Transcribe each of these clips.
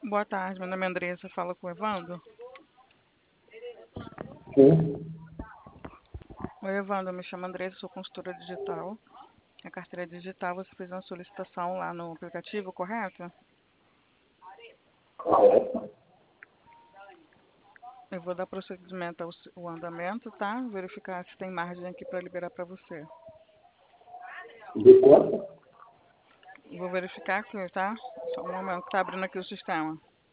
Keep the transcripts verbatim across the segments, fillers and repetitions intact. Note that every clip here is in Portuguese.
Boa tarde, meu nome é Andressa, fala com o Evandro. Sim, Oi, Evandro, eu me chamo Andressa, sou consultora digital. A carteira digital, você fez uma solicitação lá no aplicativo, correto? correto. Eu vou dar prosseguimento ao s- ao andamento, tá? Verificar se tem margem aqui para liberar para você. De quanto? Vou verificar aqui, tá? Só um momento que tá abrindo aqui o sistema.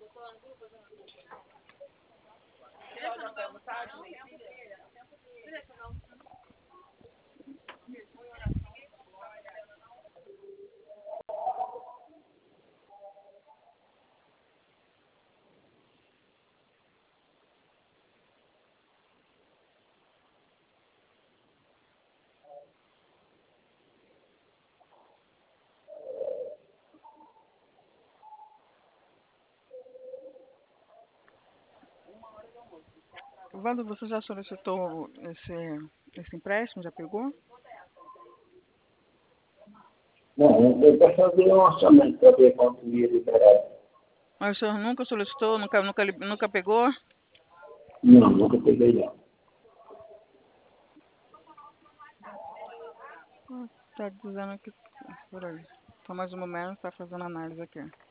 Evandro, você já solicitou esse, esse empréstimo? Já pegou? Não, eu quero fazer um orçamento para ver quanto ia liberar. Mas o senhor nunca solicitou, nunca, nunca, li- nunca pegou? Não, nunca peguei não. Ah, tá dizendo que... Por aí. Só mais um momento, tá fazendo análise aqui.